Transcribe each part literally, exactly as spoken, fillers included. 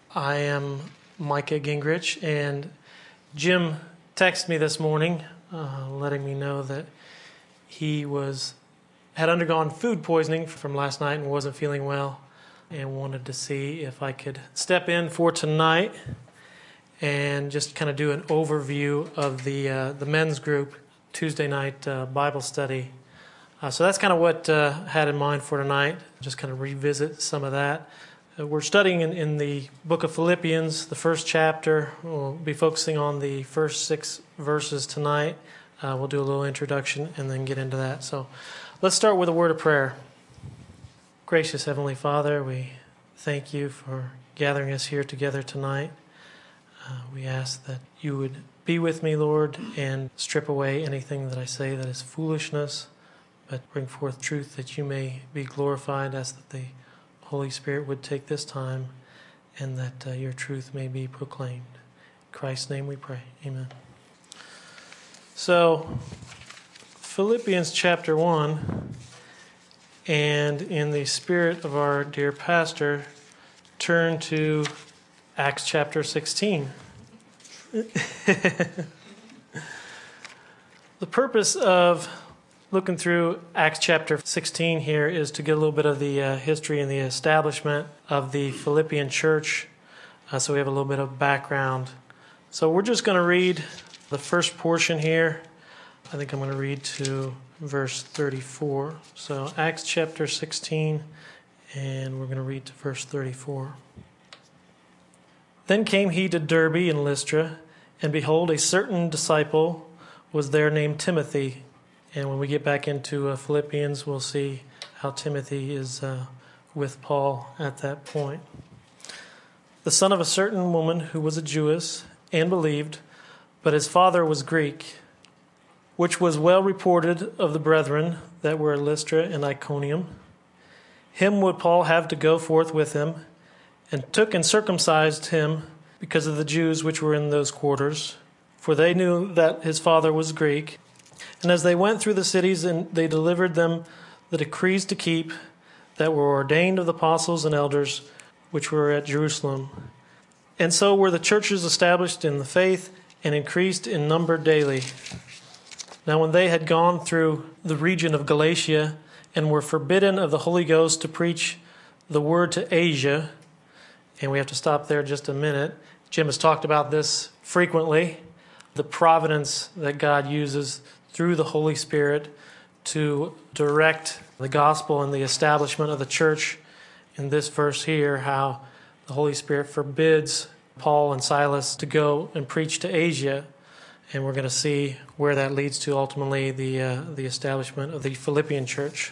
I am Micah Gingrich, and Jim texted me this morning uh, letting me know that he was had undergone food poisoning from last night and wasn't feeling well, and wanted to see if I could step in for tonight and just kind of do an overview of the uh, the men's group Tuesday night uh, Bible study. Uh, so that's kind of what uh, I had in mind for tonight, just kind of revisit some of that. Uh, we're studying in, in the book of Philippians, the first chapter. We'll be focusing on the first six verses tonight. Uh, we'll do a little introduction and then get into that. So let's start with a word of prayer. Gracious Heavenly Father, we thank you for gathering us here together tonight. Uh, we ask that you would be with me, Lord, and strip away anything that I say that is foolishness, but bring forth truth that you may be glorified. Ask that the Holy Spirit would take this time and that uh, your truth may be proclaimed. In Christ's name we pray. Amen. So, Philippians chapter one, and in the spirit of our dear pastor, turn to Acts chapter sixteen. The purpose of looking through Acts chapter sixteen here is to get a little bit of the uh, history and the establishment of the Philippian church, uh, so we have a little bit of background. So we're just going to read the first portion here. I think I'm going to read to verse thirty-four. So Acts chapter sixteen, and we're going to read to verse thirty-four. Then came he to Derbe and Lystra, and behold, a certain disciple was there named Timothy. And when we get back into uh, Philippians, we'll see how Timothy is uh, with Paul at that point. The son of a certain woman who was a Jewess and believed, but his father was Greek, which was well reported of the brethren that were at Lystra and Iconium. Him would Paul have to go forth with him, and took and circumcised him because of the Jews which were in those quarters, for they knew that his father was Greek. And as they went through the cities, and they delivered them the decrees to keep that were ordained of the apostles and elders which were at Jerusalem. And so were the churches established in the faith and increased in number daily. Now when they had gone through the region of Galatia and were forbidden of the Holy Ghost to preach the word to Asia, and we have to stop there just a minute. Jim has talked about this frequently, the providence that God uses through the Holy Spirit to direct the gospel and the establishment of the church. In this verse here, how the Holy Spirit forbids Paul and Silas to go and preach to Asia, and we're going to see where that leads to ultimately the uh, the establishment of the Philippian church.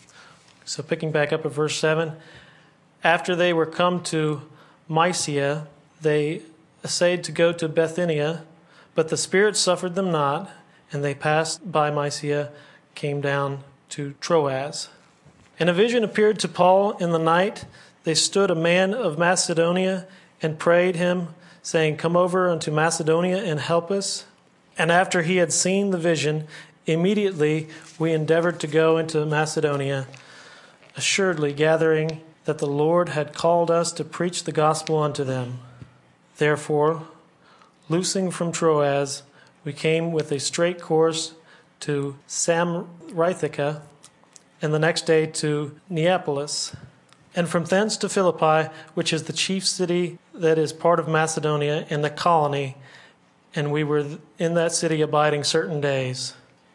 So picking back up at verse seven, after they were come to Mysia, they essayed to go to Bithynia, but the Spirit suffered them not, and they passed by Mysia, came down to Troas. And a vision appeared to Paul in the night. They stood a man of Macedonia and prayed him, saying, Come over unto Macedonia and help us. And after he had seen the vision, immediately we endeavored to go into Macedonia, assuredly gathering that the Lord had called us to preach the gospel unto them. Therefore, loosing from Troas, we came with a straight course to Samrithica, and the next day to Neapolis, and from thence to Philippi, which is the chief city that is part of Macedonia and the colony, and we were in that city abiding certain days.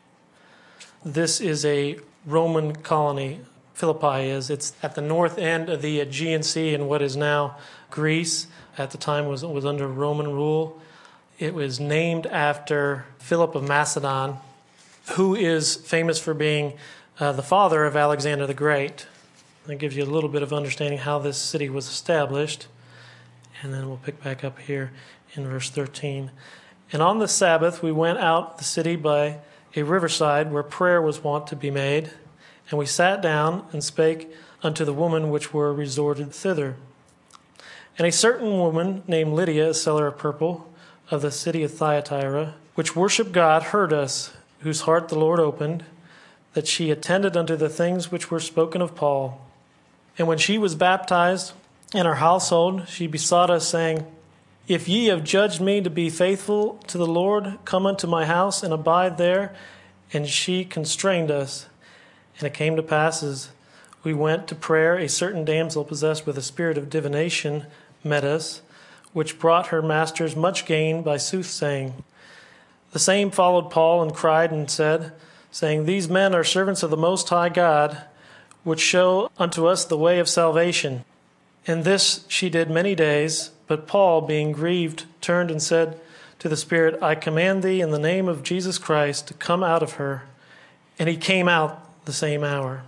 This is a Roman colony. Philippi is. It's at the north end of the Aegean Sea in what is now Greece. At the time was was under Roman rule. It was named after Philip of Macedon, who is famous for being uh, the father of Alexander the Great. That gives you a little bit of understanding how this city was established. And then we'll pick back up here in verse thirteen. And on the Sabbath we went out the city by a riverside where prayer was wont to be made. And we sat down and spake unto the women which were resorted thither. And a certain woman named Lydia, a seller of purple, of the city of Thyatira, which worshipped God, heard us, whose heart the Lord opened, that she attended unto the things which were spoken of Paul. And when she was baptized, and our household, she besought us, saying, If ye have judged me to be faithful to the Lord, come unto my house and abide there. And she constrained us. And it came to pass, as we went to prayer, a certain damsel possessed with a spirit of divination met us, which brought her masters much gain by soothsaying. The same followed Paul and cried and said, saying, These men are servants of the Most High God, which show unto us the way of salvation. And this she did many days. But Paul, being grieved, turned and said to the Spirit, I command thee in the name of Jesus Christ to come out of her. And he came out the same hour.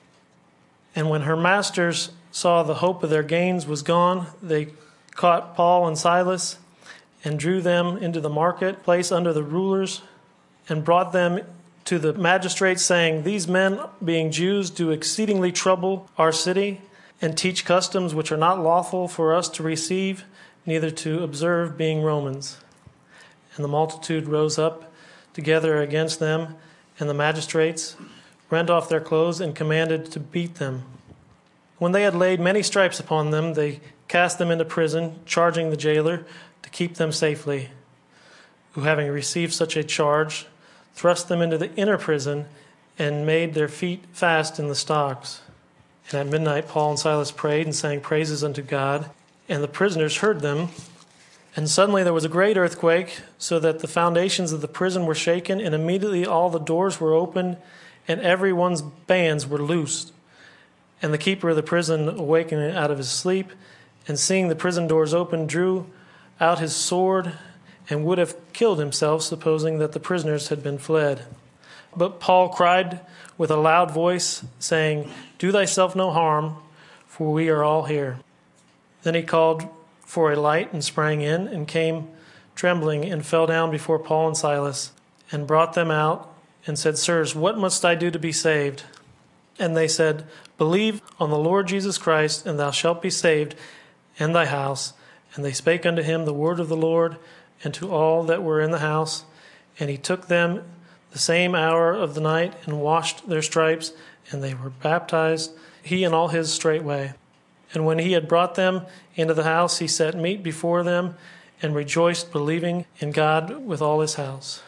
And when her masters saw the hope of their gains was gone, they caught Paul and Silas and drew them into the marketplace under the rulers and brought them to the magistrates, saying, These men, being Jews, do exceedingly trouble our city and teach customs which are not lawful for us to receive, neither to observe, being Romans. And the multitude rose up together against them, and the magistrates rent off their clothes and commanded to beat them. When they had laid many stripes upon them, they cast them into prison, charging the jailer to keep them safely, who, having received such a charge, thrust them into the inner prison and made their feet fast in the stocks. And at midnight Paul and Silas prayed and sang praises unto God, and the prisoners heard them. And suddenly there was a great earthquake, so that the foundations of the prison were shaken, and immediately all the doors were opened, and every one's bands were loosed. And the keeper of the prison, awakening out of his sleep, and seeing the prison doors open, drew out his sword, and would have killed himself, supposing that the prisoners had been fled. But Paul cried with a loud voice, saying, Do thyself no harm, for we are all here. Then he called for a light and sprang in, and came trembling, and fell down before Paul and Silas, and brought them out, and said, Sirs, what must I do to be saved? And they said, Believe on the Lord Jesus Christ, and thou shalt be saved, and thy house. And they spake unto him the word of the Lord, and to all that were in the house. And he took them the same hour of the night, and washed their stripes, and they were baptized, he and all his straightway. And when he had brought them into the house, he set meat before them, and rejoiced, believing in God with all his house.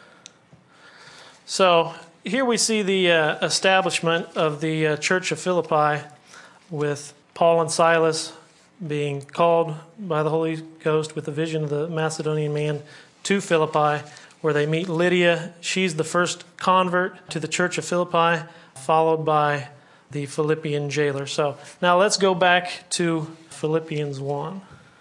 So here we see the uh, establishment of the uh, church of Philippi, with Paul and Silas being called by the Holy Ghost with the vision of the Macedonian man to Philippi, where they meet Lydia. She's the first convert to the church of Philippi, followed by the Philippian jailer. So now let's go back to Philippians one.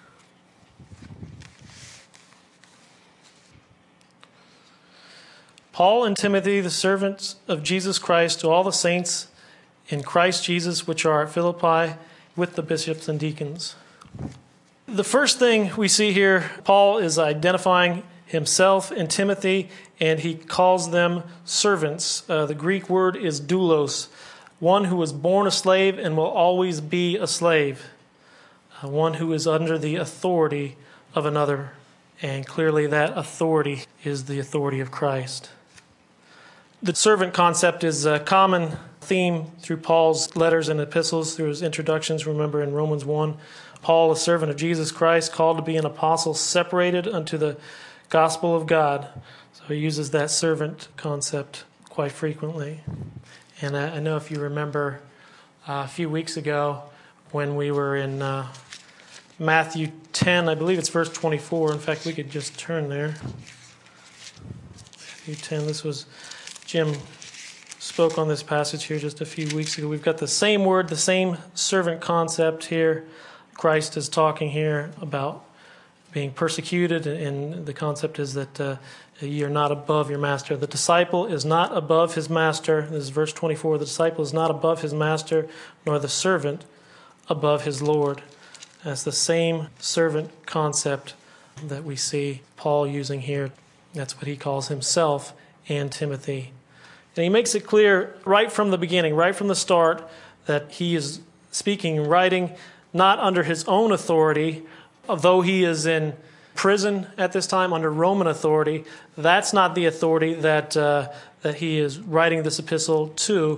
Paul and Timothy, the servants of Jesus Christ, to all the saints in Christ Jesus, which are at Philippi, with the bishops and deacons. The first thing we see here, Paul is identifying himself and Timothy, and he calls them servants. Uh, the Greek word is doulos, one who was born a slave and will always be a slave, uh, one who is under the authority of another, and clearly that authority is the authority of Christ. The servant concept is a common theme through Paul's letters and epistles, through his introductions. Remember in Romans one, Paul, a servant of Jesus Christ, called to be an apostle, separated unto the gospel of God. So he uses that servant concept quite frequently. And I, I know if you remember uh, a few weeks ago when we were in uh, Matthew ten, I believe it's verse twenty-four. In fact, we could just turn there. Matthew ten, this was, Jim spoke on this passage here just a few weeks ago. We've got the same word, the same servant concept here. Christ is talking here about being persecuted, and the concept is that uh, you're not above your master. The disciple is not above his master. This is verse twenty-four. The disciple is not above his master, nor the servant above his Lord. That's the same servant concept that we see Paul using here. That's what he calls himself and Timothy. And he makes it clear right from the beginning, right from the start, that he is speaking and writing not under his own authority, although he is in prison at this time under Roman authority. That's not the authority that uh, that he is writing this epistle to.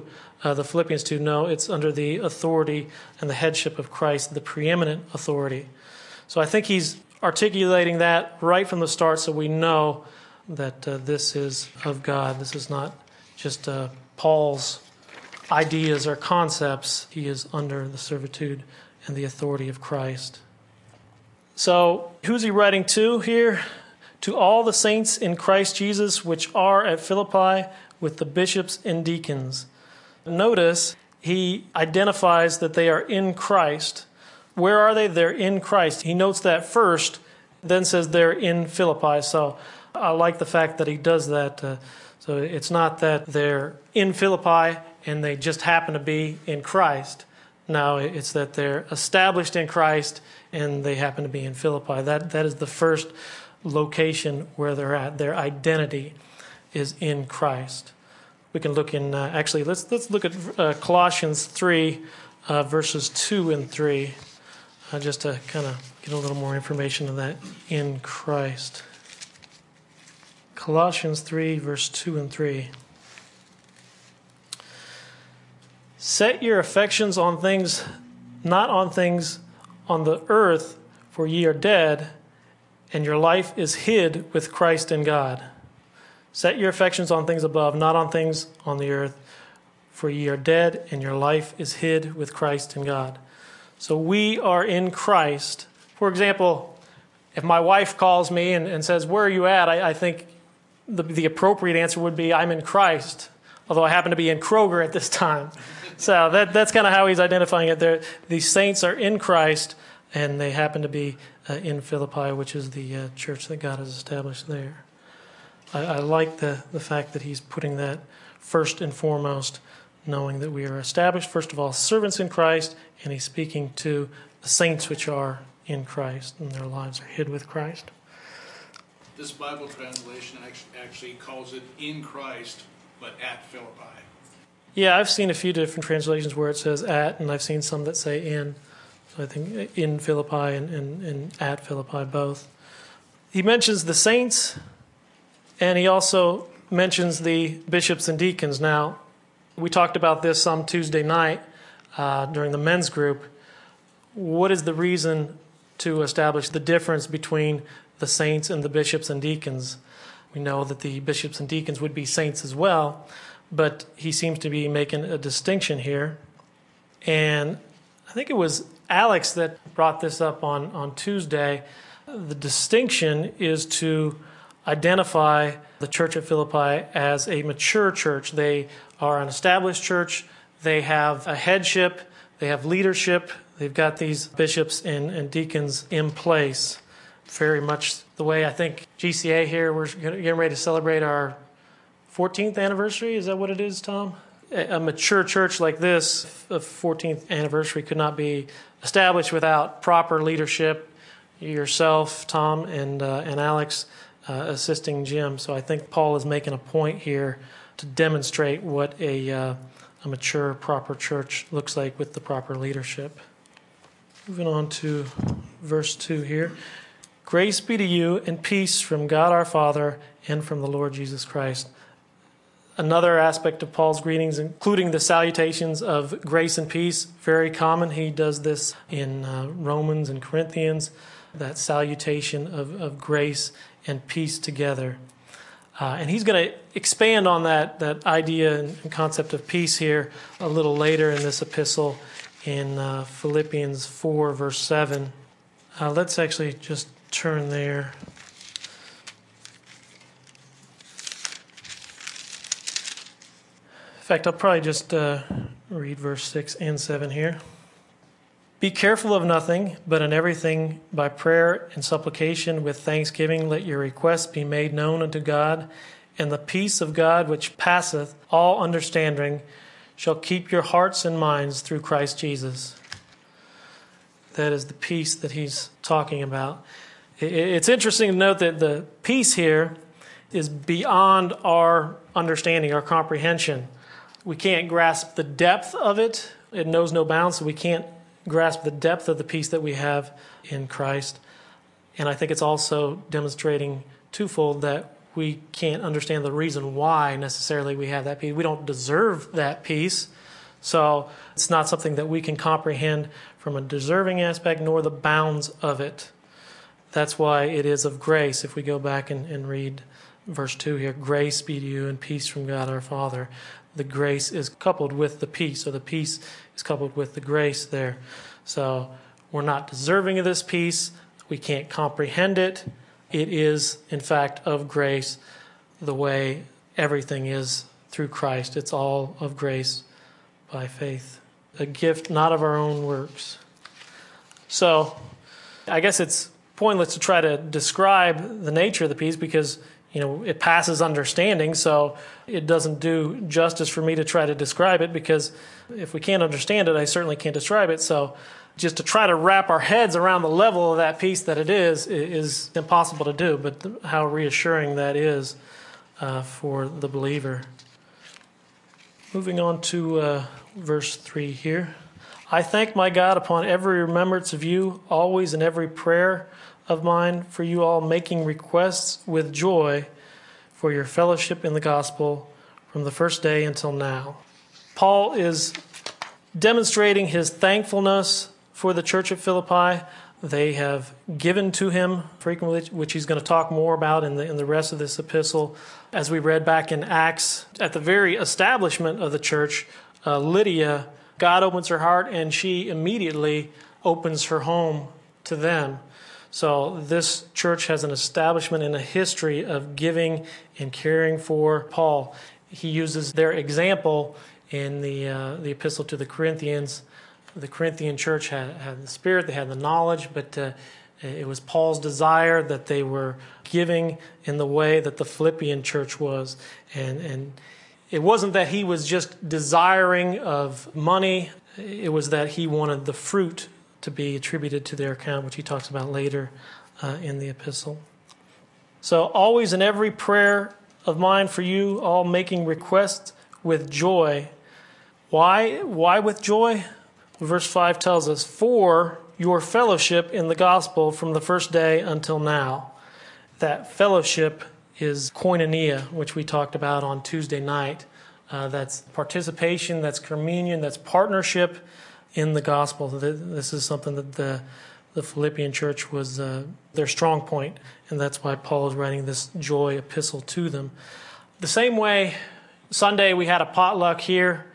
uh, the Philippians two. No, it's under the authority and the headship of Christ, the preeminent authority. So I think he's articulating that right from the start so we know that uh, this is of God. This is not just uh, Paul's ideas or concepts. He is under the servitude and the authority of Christ. So who's he writing to here? To all the saints in Christ Jesus which are at Philippi with the bishops and deacons. Notice he identifies that they are in Christ. Where are they? They're in Christ. He notes that first, then says they're in Philippi. So I like the fact that he does that. Uh, so it's not that they're in Philippi and they just happen to be in Christ. No, it's that they're established in Christ and they happen to be in Philippi. That that is the first location where they're at. Their identity is in Christ. We can look in, uh, actually, let's let's look at uh, Colossians three, uh, verses two and three, uh, just to kind of get a little more information on that, in Christ. Colossians three, verse two and three. Set your affections on things, not on things on the earth, for ye are dead, and your life is hid with Christ in God. Set your affections on things above, not on things on the earth, for ye are dead, and your life is hid with Christ in God. So we are in Christ. For example, if my wife calls me and, and says, where are you at? I, I think the, the appropriate answer would be, I'm in Christ, although I happen to be in Kroger at this time. So that that's kind of how he's identifying it there. The saints are in Christ, and they happen to be uh, in Philippi, which is the uh, church that God has established there. I, I like the, the fact that he's putting that first and foremost, knowing that we are established, first of all, servants in Christ, and he's speaking to the saints which are in Christ, and their lives are hid with Christ. This Bible translation actually calls it in Christ, but at Philippi. Yeah, I've seen a few different translations where it says at, and I've seen some that say in. So I think in Philippi and, and, and at Philippi, both. He mentions the saints, and he also mentions the bishops and deacons. Now, we talked about this some Tuesday night uh, during the men's group. What is the reason to establish the difference between the saints and the bishops and deacons? We know that the bishops and deacons would be saints as well, but he seems to be making a distinction here. And I think it was Alex that brought this up on, on Tuesday. The distinction is to identify the church at Philippi as a mature church. They are an established church. They have a headship. They have leadership. They've got these bishops and, and deacons in place. Very much the way I think G C A here, we're getting ready to celebrate our fourteenth anniversary. Is that what it is, Tom? A mature church like this, a fourteenth anniversary, could not be established without proper leadership. Yourself, Tom, and uh, and Alex uh, assisting Jim. So I think Paul is making a point here to demonstrate what a uh, a mature, proper church looks like with the proper leadership. Moving on to verse two here. Grace be to you and peace from God our Father and from the Lord Jesus Christ. Another aspect of Paul's greetings, including the salutations of grace and peace, very common. He does this in uh, Romans and Corinthians, that salutation of, of grace and peace together. Uh, and he's going to expand on that, that idea and, and concept of peace here a little later in this epistle in uh, Philippians four, verse seven. Uh, let's actually just turn there. In fact, I'll probably just uh, read verse six and seven here. Be careful of nothing, but in everything by prayer and supplication with thanksgiving let your requests be made known unto God, and the peace of God which passeth all understanding shall keep your hearts and minds through Christ Jesus. That is the peace that he's talking about. It's interesting to note that the peace here is beyond our understanding, our comprehension. We can't grasp the depth of it. It knows no bounds, so we can't grasp the depth of the peace that we have in Christ. And I think it's also demonstrating twofold that we can't understand the reason why necessarily we have that peace. We don't deserve that peace. So it's not something that we can comprehend from a deserving aspect, nor the bounds of it. That's why it is of grace. If we go back and, and read verse two here, grace be to you and peace from God our Father. The grace is coupled with the peace, or the peace is coupled with the grace there. So we're not deserving of this peace. We can't comprehend it. It is, in fact, of grace, the way everything is through Christ. It's all of grace by faith. A gift not of our own works. So I guess it's pointless to try to describe the nature of the peace because, you know, it passes understanding, so it doesn't do justice for me to try to describe it, because if we can't understand it, I certainly can't describe it. So just to try to wrap our heads around the level of that peace that it is, is impossible to do, but how reassuring that is uh, for the believer. Moving on to uh, verse three here. I thank my God upon every remembrance of you, always in every prayer of mine for you all, making requests with joy for your fellowship in the gospel from the first day until now. Paul is demonstrating his thankfulness for the church at Philippi. They have given to him frequently, which he's going to talk more about in the in the rest of this epistle. As we read back in Acts, at the very establishment of the church, uh, Lydia, God opens her heart and she immediately opens her home to them. So this church has an establishment and a history of giving and caring for Paul. He uses their example in the uh, the epistle to the Corinthians. The Corinthian church had, had the spirit, they had the knowledge, but uh, it was Paul's desire that they were giving in the way that the Philippian church was. And, and it wasn't that he was just desiring of money, it was that he wanted the fruit to be attributed to their account, which he talks about later uh, in the epistle. So always in every prayer of mine for you, all making requests with joy. Why? Why with joy? Verse five tells us, for your fellowship in the gospel from the first day until now. That fellowship is koinonia, which we talked about on Tuesday night. Uh, that's participation, that's communion, that's partnership in the gospel. This is something that the, the Philippian church was uh, their strong point, and that's why Paul is writing this joy epistle to them. The same way, Sunday we had a potluck here,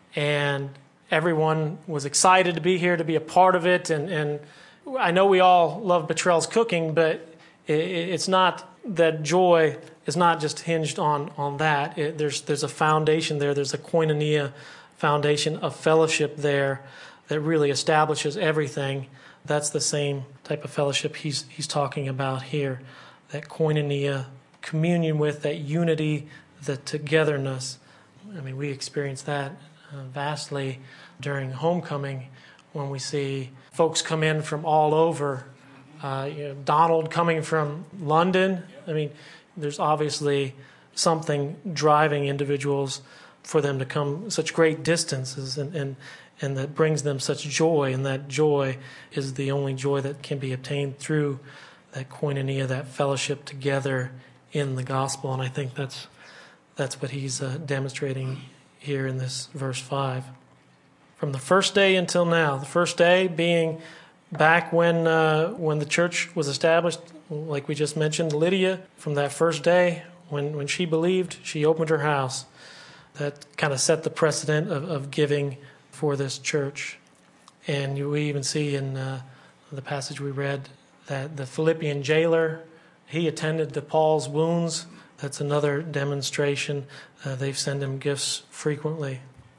and everyone was excited to be here, to be a part of it, and, and I know we all love Betrell's cooking, but it, it's not that joy is not just hinged on, on that. It, there's, there's a foundation there, there's a koinonia foundation of fellowship there that really establishes everything. That's the same type of fellowship he's he's talking about here. That koinonia, communion with, that unity, the togetherness. I mean, we experience that uh, vastly during homecoming when we see folks come in from all over. Uh, you know, Donald coming from London. I mean, there's obviously something driving individuals for them to come such great distances, and, and and that brings them such joy, and that joy is the only joy that can be obtained through that koinonia, that fellowship together in the gospel. And I think that's that's what he's uh, demonstrating here in this verse five. From the first day until now, the first day being back when uh, when the church was established, like we just mentioned, Lydia, from that first day, when, when she believed, she opened her house. That kind of set the precedent of, of giving for this church. And we even see in uh, the passage we read that the Philippian jailer, he attended to Paul's wounds. That's another demonstration. Uh, they've sent him gifts frequently.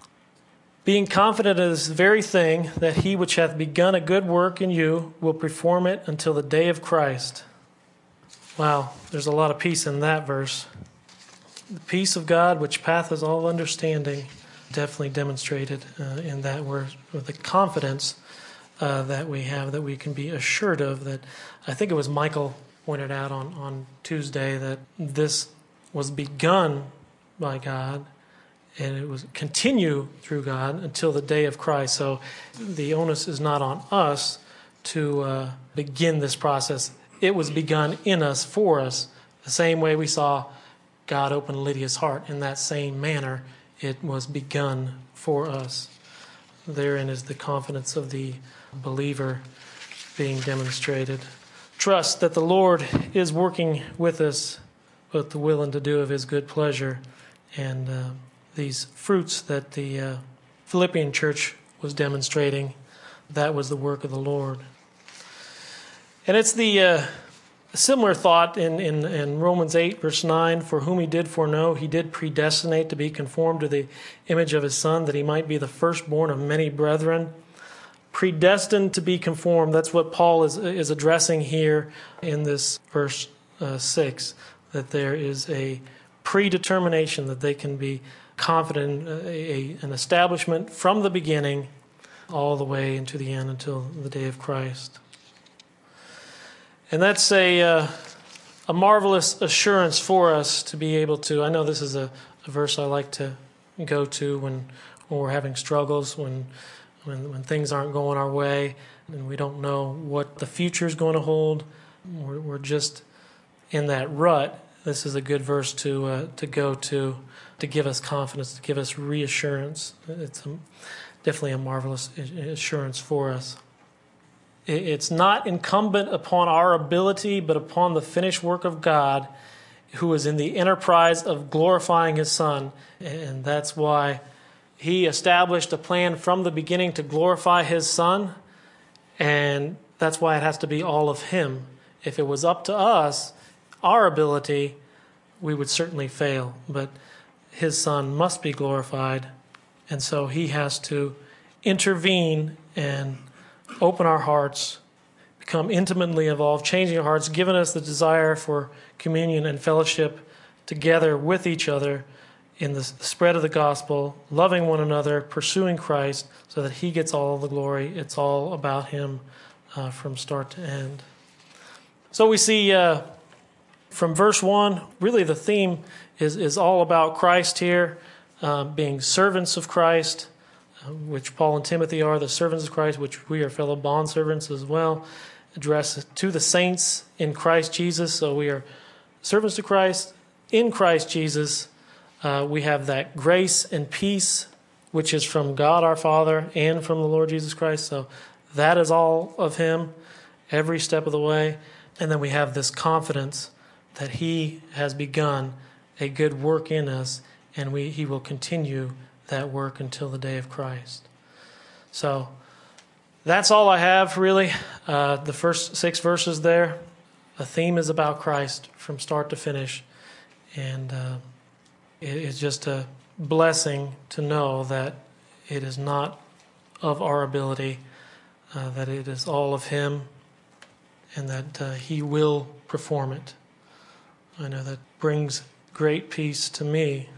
Being confident of this very thing, that he which hath begun a good work in you will perform it until the day of Christ. Wow, there's a lot of peace in that verse. The peace of God, which passeth all understanding, definitely demonstrated uh, in that word, with the confidence uh, that we have, that we can be assured of. That I think it was Michael pointed out on, on Tuesday that this was begun by God, and it was continue through God until the day of Christ. So the onus is not on us to uh, begin this process. It was begun in us, for us, the same way we saw God open Lydia's heart. In that same manner, it was begun for us. therein is the confidence of the believer being demonstrated. Trust that the Lord is working with us, both the will and to do of His good pleasure. And uh, these fruits that the uh, Philippian church was demonstrating, that was the work of the Lord. And it's the uh, similar thought in, in, in Romans eight, verse nine, for whom He did foreknow, He did predestinate to be conformed to the image of His Son, that He might be the firstborn of many brethren. Predestined to be conformed, that's what Paul is, is addressing here in this verse uh, six, that there is a predetermination, that they can be confident in a, a, an establishment from the beginning all the way into the end until the day of Christ. And that's a uh, a marvelous assurance for us to be able to. I know this is a, a verse I like to go to when, when we're having struggles, when, when when things aren't going our way, and we don't know what the future is going to hold. We're, we're just in that rut. This is a good verse to uh, to go to, to give us confidence, to give us reassurance. It's a, definitely a marvelous assurance for us. It's not incumbent upon our ability, but upon the finished work of God, who is in the enterprise of glorifying His Son. And that's why He established a plan from the beginning to glorify His Son. And that's why it has to be all of Him. If it was up to us, our ability, we would certainly fail. But His Son must be glorified. And so He has to intervene and open our hearts, become intimately involved, changing our hearts, giving us the desire for communion and fellowship together with each other in the spread of the gospel, loving one another, pursuing Christ, so that He gets all the glory. It's all about Him uh, from start to end. So we see uh, from verse one, really the theme is, is all about Christ here, uh, being servants of Christ, which Paul and Timothy are, the servants of Christ, which we are fellow bondservants as well, addressed to the saints in Christ Jesus. So we are servants to Christ in Christ Jesus. Uh, we have that grace and peace, which is from God our Father and from the Lord Jesus Christ. So that is all of Him every step of the way. And then we have this confidence that He has begun a good work in us, and we He will continue that work until the day of Christ. So that's all I have, really. Uh, the first six verses there, the theme is about Christ from start to finish. And uh, it is just a blessing to know that it is not of our ability, uh, that it is all of Him, and that uh, He will perform it. I know that brings great peace to me.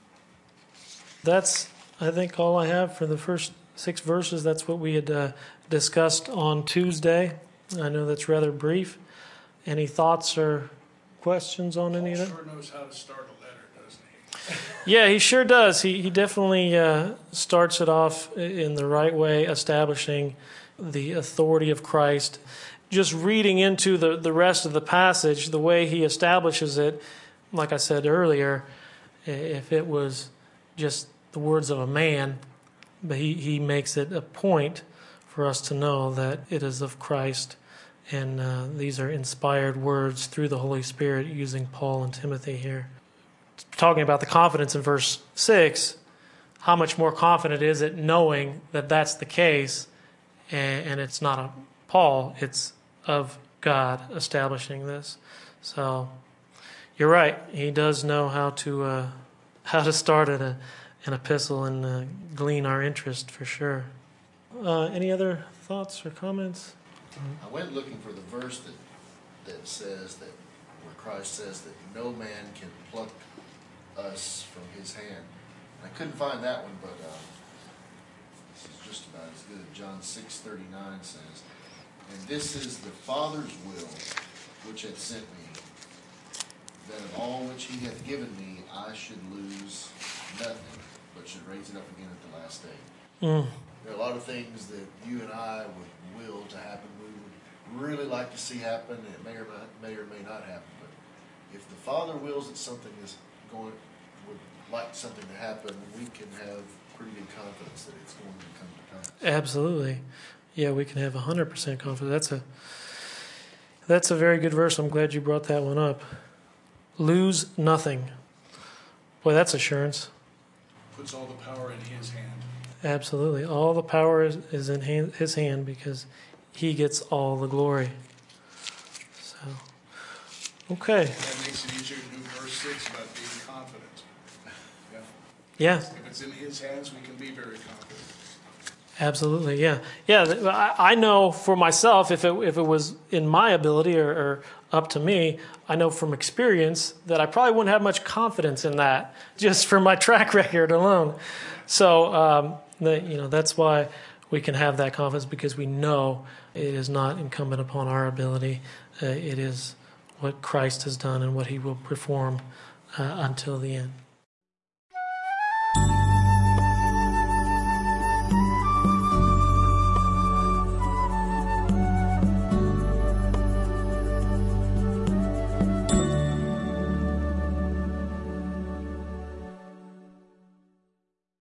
That's, I think, all I have for the first six verses. That's what we had uh, discussed on Tuesday. I know that's rather brief. Any thoughts or questions on any of that? Paul sure knows how to start a letter, doesn't he? Yeah, he sure does. He he definitely uh, starts it off in the right way, establishing the authority of Christ. Just reading into the, the rest of the passage, the way he establishes it, like I said earlier, if it was just the words of a man, but he, he makes it a point for us to know that it is of Christ, and uh, these are inspired words through the Holy Spirit using Paul and Timothy here. Talking about the confidence in verse six, how much more confident is it knowing that that's the case, and, and it's not a Paul, it's of God establishing this. So you're right, he does know how to uh, how to start at a an epistle and uh, glean our interest for sure. Uh, any other thoughts or comments? I went looking for the verse that that says that, where Christ says that no man can pluck us from His hand. I couldn't find that one, but uh, this is just about as good. John six thirty-nine says, "And this is the Father's will which hath sent me, that of all which He hath given me I should lose nothing, but should raise it up again at the last day." Mm. There are a lot of things that you and I would will to happen. We would really like to see happen. It may or not, may or may not happen. But if the Father wills that something is going, would like something to happen, we can have pretty good confidence that it's going to come to pass. Absolutely. Yeah, we can have one hundred percent confidence. That's a that's a very good verse. I'm glad you brought that one up. Lose nothing. Boy, that's assurance. Puts all the power in his hand. Absolutely. All the power is, is in hand, his hand because he gets all the glory. So, okay. That makes it easier to do verse six about being confident. Yeah. Yeah, If it's in his hands, we can be very confident. absolutely. Yeah. Yeah, th- I I know for myself, if it, if it was in my ability or, or up to me, I know from experience that I probably wouldn't have much confidence in that just from my track record alone. So, um, the, you know, that's why we can have that confidence because we know it is not incumbent upon our ability. Uh, it is what Christ has done and what he will perform uh, until the end.